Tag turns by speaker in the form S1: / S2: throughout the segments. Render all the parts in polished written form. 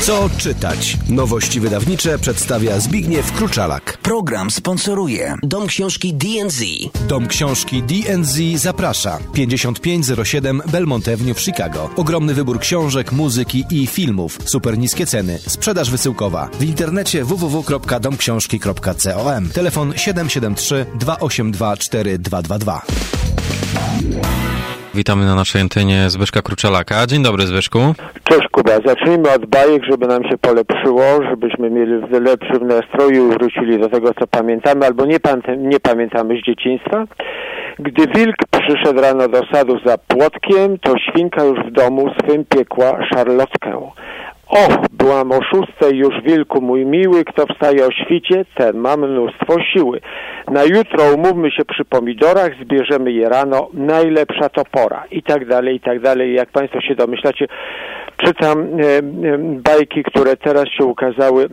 S1: Co czytać? Nowości wydawnicze przedstawia Zbigniew Kruczalak.
S2: Program sponsoruje Dom Książki D&Z.
S1: Dom Książki D&Z zaprasza. 5507 Belmont Avenue w Chicago. Ogromny wybór książek, muzyki i filmów. Super niskie ceny. Sprzedaż wysyłkowa. W internecie www.domksiążki.com. Telefon 773 282 4222.
S3: Witamy na naszej antenie Zbyszka Kruczalaka. Dzień dobry, Zbyszku.
S4: Cześć, Kuba. Zacznijmy od bajek, żeby nam się polepszyło, żebyśmy mieli w lepszym nastroju i wrócili do tego, co pamiętamy, albo nie pamiętamy z dzieciństwa. Gdy wilk przyszedł rano do sadu za płotkiem, to świnka już w domu swym piekła szarlotkę. Och, byłam o 6:00 już, wilku mój miły, kto wstaje o świcie, ten ma mnóstwo siły. Na jutro umówmy się przy pomidorach, zbierzemy je rano, najlepsza to pora. I tak dalej, i tak dalej. Jak Państwo się domyślacie, czytam bajki, które teraz się ukazały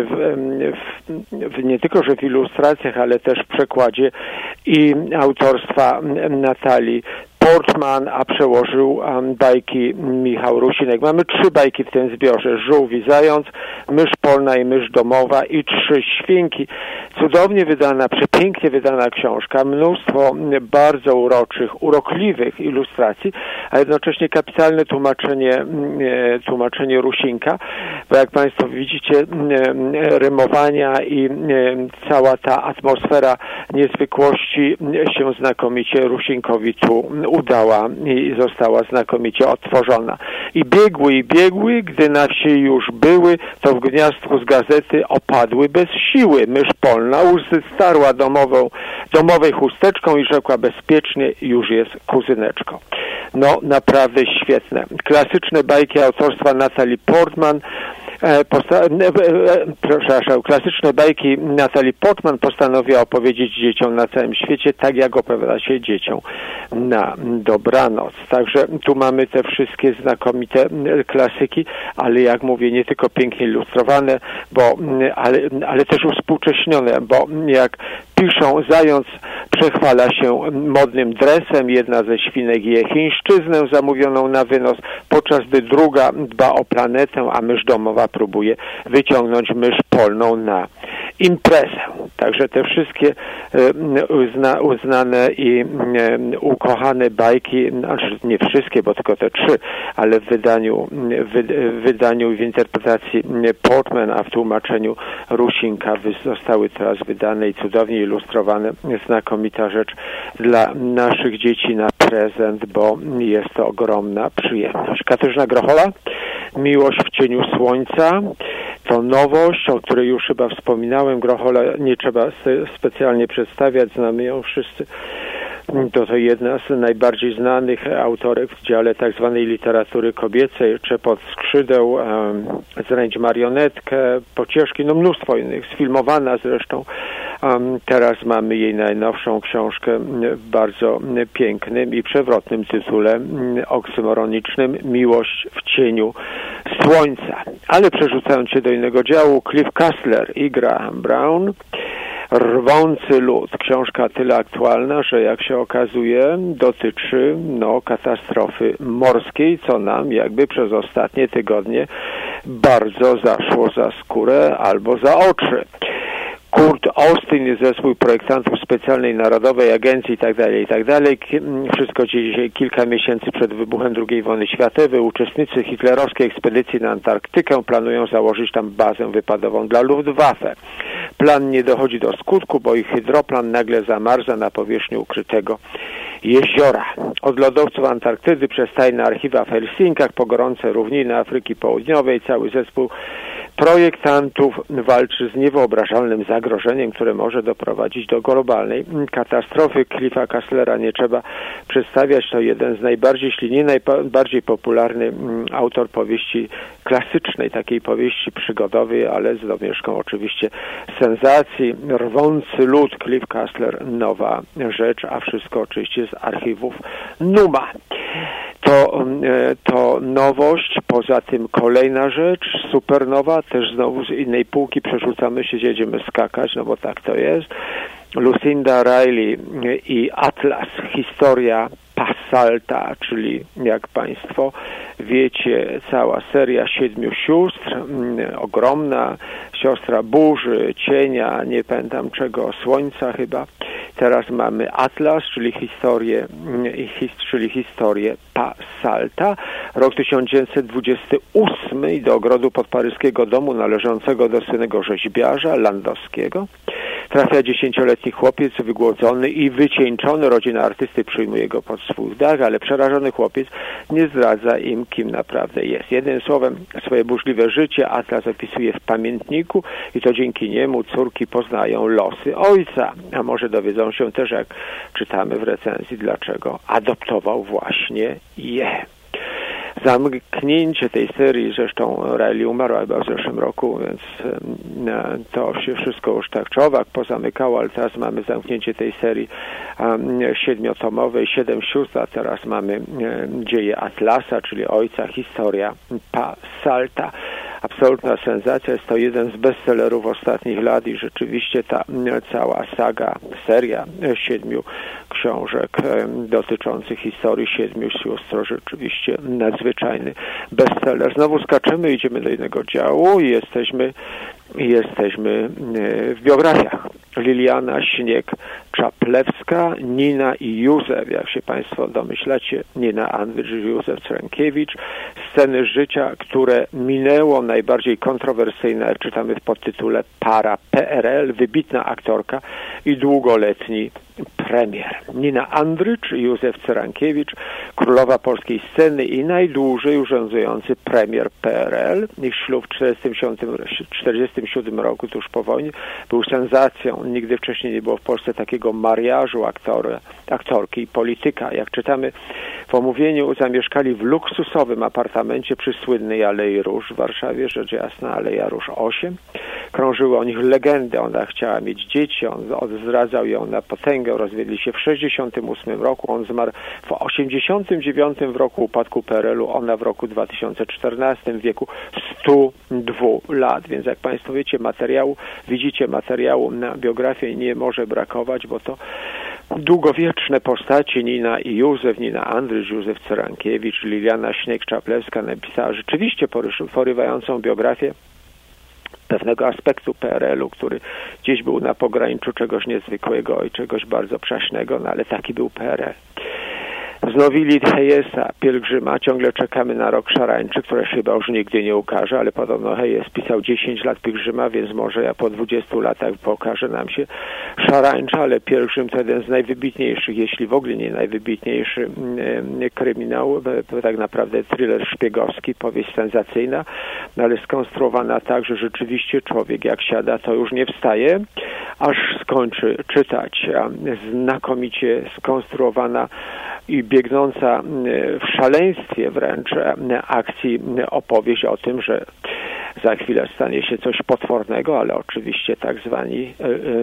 S4: nie tylko że w ilustracjach, ale też w przekładzie i autorstwa Natalii Portman, a przełożył bajki Michał Rusinek. Mamy 3 bajki w tym zbiorze. Żółw i zając, mysz polna i mysz domowa i 3 świnki. Cudownie wydana, przepięknie wydana książka. Mnóstwo bardzo uroczych, urokliwych ilustracji, a jednocześnie kapitalne tłumaczenie Rusinka, bo jak Państwo widzicie, rymowania i cała ta atmosfera niezwykłości się znakomicie Rusinkowi tu udała i została znakomicie odtworzona. I biegły, gdy na wsi już były, to w gniazdku z gazety opadły bez siły. Mysz polna łzy starła domowej chusteczką i rzekła bezpiecznie, już jest kuzyneczką. No, naprawdę świetne. Klasyczne bajki autorstwa Natalii Portman, klasyczne bajki Natalii Portman postanowiła opowiedzieć dzieciom na całym świecie, tak jak opowiada się dzieciom na dobranoc. Także tu mamy te wszystkie znakomite klasyki, ale jak mówię, nie tylko pięknie ilustrowane, ale też uspółcześnione, bo jak piszą, zając przechwala się modnym dresem, jedna ze świnek je chińszczyznę zamówioną na wynos, podczas gdy druga dba o planetę, a mysz domowa próbuje wyciągnąć mysz polną na imprezę. Także te wszystkie uznane i ukochane bajki, znaczy nie wszystkie, bo tylko te 3, ale w wydaniu i w interpretacji Portman, a w tłumaczeniu Rusinka zostały teraz wydane i cudownie ilustrowane. Znakomita rzecz dla naszych dzieci na prezent, bo jest to ogromna przyjemność. Katarzyna Grochola, Miłość w cieniu słońca. To nowość, o której już chyba wspominałem. Grochola nie trzeba specjalnie przedstawiać, znamy ją wszyscy. To jedna z najbardziej znanych autorek w dziale tak zwanej literatury kobiecej, Trzepot skrzydeł, Zręcz marionetkę, Pocieszki, no mnóstwo innych, sfilmowana zresztą. Teraz mamy jej najnowszą książkę w bardzo pięknym i przewrotnym tytule oksymoronicznym Miłość w cieniu słońca. Ale przerzucając się do innego działu, Cliff Cussler i Graham Brown, Rwący lód. Książka tyle aktualna, że jak się okazuje dotyczy katastrofy morskiej, co nam jakby przez ostatnie tygodnie bardzo zaszło za skórę albo za oczy. Kurt Austin i zespół projektantów specjalnej Narodowej Agencji itd. Wszystko dzieje się kilka miesięcy przed wybuchem II wojny światowej. Uczestnicy hitlerowskiej ekspedycji na Antarktykę planują założyć tam bazę wypadową dla Luftwaffe. Plan nie dochodzi do skutku, bo ich hydroplan nagle zamarza na powierzchni ukrytego jeziora. Od lodowców Antarktydy przez tajne archiwa w Helsinkach po gorące równiny Afryki Południowej cały zespół projektantów walczy z niewyobrażalnym zagrożeniem, które może doprowadzić do globalnej katastrofy. Cliffa Cusslera nie trzeba przedstawiać, to jeden z najbardziej, jeśli nie najbardziej popularny autor powieści klasycznej, takiej powieści przygodowej, ale z domieszką oczywiście sensacji. Rwący lód, Cliff Cussler, nowa rzecz, a wszystko oczywiście z archiwów Numa. To nowość, poza tym kolejna rzecz, supernowa, też znowu z innej półki przerzucamy się, jedziemy skakać, no bo tak to jest. Lucinda Riley i Atlas, historia Passalta, czyli jak Państwo wiecie, cała seria 7 sióstr, ogromna, siostra burzy, cienia, nie pamiętam czego, słońca chyba. Teraz mamy Atlas, czyli historię Passalta. Rok 1928 i do ogrodu podparyskiego domu należącego do słynnego rzeźbiarza Landowskiego trafia 10-letni chłopiec wygłodzony i wycieńczony. Rodzina artysty przyjmuje go pod swój dach, ale przerażony chłopiec nie zdradza im, kim naprawdę jest. Jednym słowem, swoje burzliwe życie Atlas opisuje w pamiętniku i to dzięki niemu córki poznają losy ojca. A może dowiedzą się też, jak czytamy w recenzji, dlaczego adoptował właśnie je. Zamknięcie tej serii, zresztą Riley umarła chyba w zeszłym roku, więc to się wszystko już tak czy owak pozamykało, ale teraz mamy zamknięcie tej serii 7-tomowej, 7 sióstr, a teraz mamy dzieje Atlasa, czyli ojca, historia Passalta. Absolutna sensacja, jest to jeden z bestsellerów ostatnich lat i rzeczywiście ta cała saga, seria 7 książek dotyczących historii 7 sióstr, rzeczywiście nadzwyczajny bestseller. Znowu skaczemy, idziemy do innego działu i jesteśmy w biografiach. Liliana Śnieg-Czaplewska, Nina i Józef, jak się Państwo domyślacie, Nina Andrycz i Józef Crękiewicz. Sceny życia, które minęło, najbardziej kontrowersyjne, jak czytamy w podtytule Para PRL, wybitna aktorka i długoletni premier. Nina Andrycz i Józef Cyrankiewicz, królowa polskiej sceny i najdłużej urzędujący premier PRL. Ich ślub w 1947 roku, tuż po wojnie, był sensacją. Nigdy wcześniej nie było w Polsce takiego mariażu aktorki i polityka. Jak czytamy w omówieniu, zamieszkali w luksusowym apartamencie przy słynnej Alei Róż w Warszawie, rzecz jasna, Aleja Róż 8. Krążyły o nich legendy. Ona chciała mieć dzieci, on zdradzał ją na potęgę. Rozwiedli się w 1968 roku, on zmarł w 1989 w roku upadku PRL-u, ona w roku 2014 w wieku 102 lat. Więc jak Państwo wiecie, widzicie materiału na biografię nie może brakować, bo to długowieczne postaci Nina i Józef, Nina Andrycz, Józef Cyrankiewicz, Liliana Śnieg-Czaplewska napisała rzeczywiście porywającą biografię pewnego aspektu PRL-u, który gdzieś był na pograniczu czegoś niezwykłego i czegoś bardzo przaśnego, no ale taki był PRL. Wznowili Hayesa, Pielgrzyma, ciągle czekamy na Rok Szarańczy, który się chyba już nigdy nie ukaże, ale podobno Hayes pisał 10 lat Pielgrzyma, więc może ja po 20 latach pokaże nam się Szarańcza, ale Pielgrzym to jeden z najwybitniejszych, jeśli w ogóle nie najwybitniejszy kryminał, to tak naprawdę thriller szpiegowski, powieść sensacyjna, ale skonstruowana tak, że rzeczywiście człowiek jak siada, to już nie wstaje, aż skończy czytać. Znakomicie skonstruowana i biegnąca w szaleństwie wręcz akcji opowieść o tym, że za chwilę stanie się coś potwornego, ale oczywiście tak zwani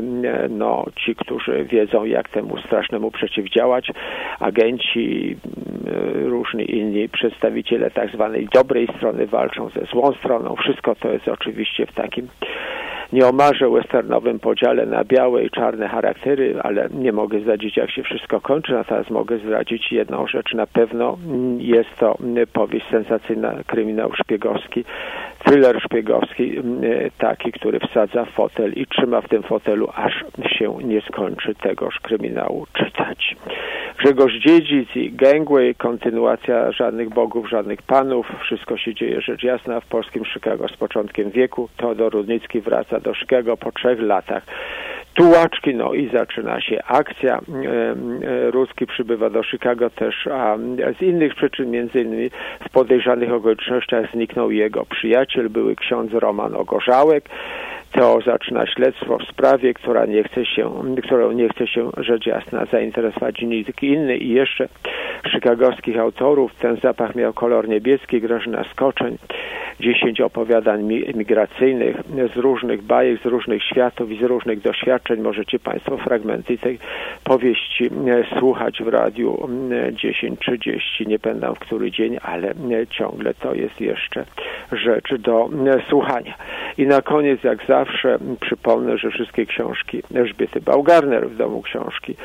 S4: ci, którzy wiedzą, jak temu strasznemu przeciwdziałać, agenci, różni inni przedstawiciele tak zwanej dobrej strony walczą ze złą stroną. Wszystko to jest oczywiście w takim nieomarze westernowym podziale na białe i czarne charaktery, ale nie mogę zdradzić, jak się wszystko kończy, natomiast mogę zdradzić jedną rzecz. Na pewno jest to powieść sensacyjna, kryminał szpiegowski, thriller szpiegowski, taki, który wsadza w fotel i trzyma w tym fotelu, aż się nie skończy tegoż kryminału czytać. Grzegorz Dziedzic i Gangway, kontynuacja Żadnych Bogów, Żadnych Panów, wszystko się dzieje rzecz jasna w polskim Chicago z początkiem wieku. Teodor Rudnicki wraca do Chicago po 3 latach tułaczki, no i zaczyna się akcja. Ruski przybywa do Chicago też, a z innych przyczyn, między innymi w podejrzanych okolicznościach zniknął jego przyjaciel, były ksiądz Roman Ogorzałek. Teo zaczyna śledztwo w sprawie, którą nie chce się rzecz jasna zainteresować nikt inny i jeszcze chicagowskich autorów. Ten zapach miał kolor niebieski, Grażyna Skoczeń, 10 opowiadań migracyjnych z różnych bajek, z różnych światów i z różnych doświadczeń. Możecie Państwo fragmenty tej powieści słuchać w radiu 10:30. Nie pamiętam w który dzień, ale ciągle to jest jeszcze rzecz do słuchania. I na koniec, jak zawsze, przypomnę, że wszystkie książki Elżbiety Baugarner w Domu Książki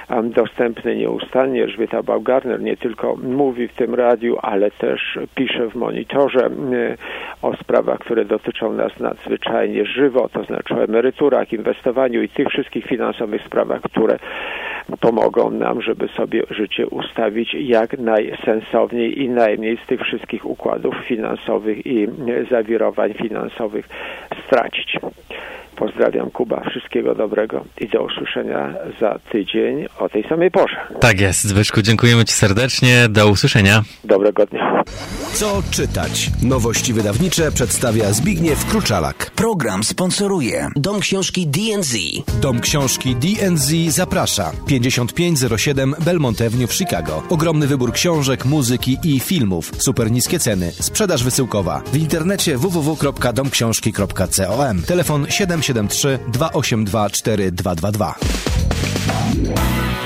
S4: dostępny nieustannie. Elżbieta Baumgartner nie tylko mówi w tym radiu, ale też pisze w Monitorze o sprawach, które dotyczą nas nadzwyczajnie żywo, to znaczy o emeryturach, inwestowaniu i tych wszystkich finansowych sprawach, które pomogą nam, żeby sobie życie ustawić jak najsensowniej i najmniej z tych wszystkich układów finansowych i zawirowań finansowych stracić. Pozdrawiam, Kuba, wszystkiego dobrego i do usłyszenia za tydzień o tej samej porze.
S3: Tak jest, Zbyszku, dziękujemy Ci serdecznie, do usłyszenia.
S4: Dobrego dnia.
S1: Co czytać? Nowości wydawnicze przedstawia Zbigniew Kruczalak.
S2: Program sponsoruje Dom Książki D&Z.
S1: Dom Książki D&Z zaprasza. 5507 Belmont Avenue w Chicago. Ogromny wybór książek, muzyki i filmów. Super niskie ceny. Sprzedaż wysyłkowa. W internecie www.domksiążki.com. Telefon 773 282 4222.